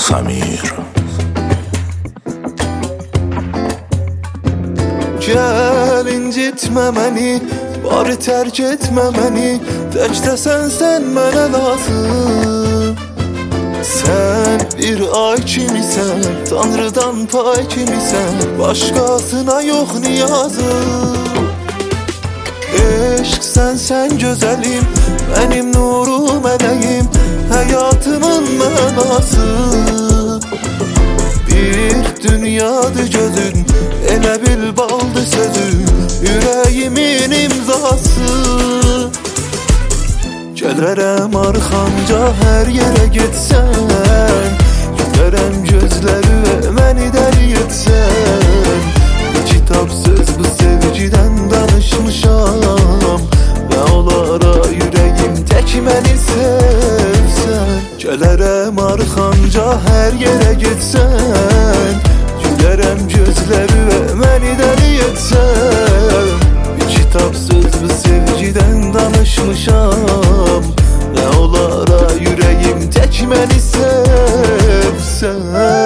Xamir. Gəl incitmə məni, bari tərk etmə məni, təkdə sən mənə lazım. Sən bir ay kimisən, Tanrıdan pay kimisən, başqasına yox niyazım. Eşq sən gözəlim, mənim nuru mələyim, həyatımın mənası. Bir dünyadır gözün, elə bil baldı sözün, ürəyimin imzası. Gələrəm arxanca hər yerə getsən, gülərəm gözləri və məni dəli etsən. Bir kitab söz bu sevgidən danışmışam, və olara ürəyim tək məni sevsən. Gələrəm arxanca hər yerə getsən, gülərəm gözləri və məni dəli etsən. Bir kitab söz bu sevgidən danışmışam, və olara ürəyim tək məni sevsən.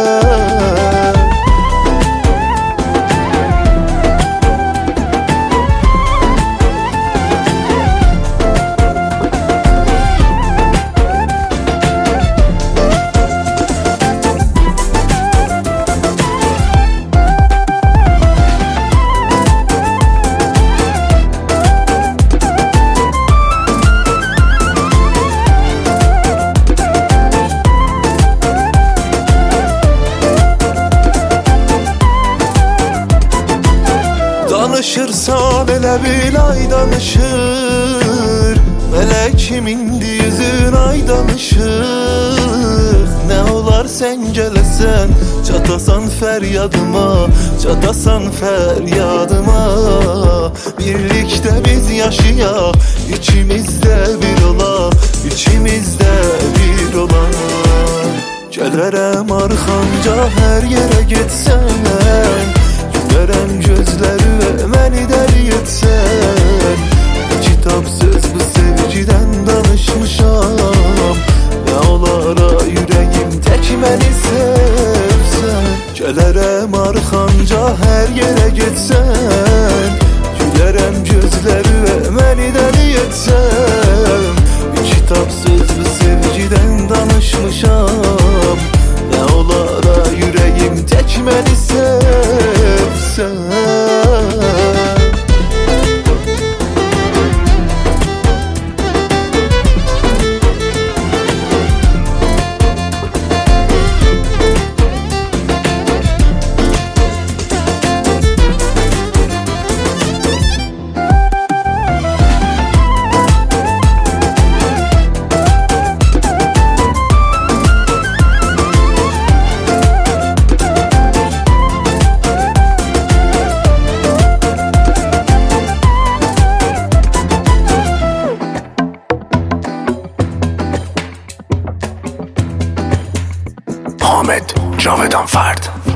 Danışırsan elə bil ay danışır, mələk kimindir yüzün ay danışır. Nə olar sən gələsən, çatasan fəryadıma, çatasan fəryadıma. Birlikdə biz yaşayaq, ikimizdə bir olaq, ikimizdə bir olaq. Gələrəm arxanca hər yerə getsən, gülərəm gözləri və məni dəli etsən. Bir kitab söz bu sevgidən danışmışam, və olara ürəyim tək məni sevsən. Gələrəm arxanca hər yerə getsən, gülərəm gözləri və məni dəli etsən. Bir kitab söz bu sevgidən danışmışam, və olara ürəyim tək məni sevsən. Ahmet Cavedan Ferd.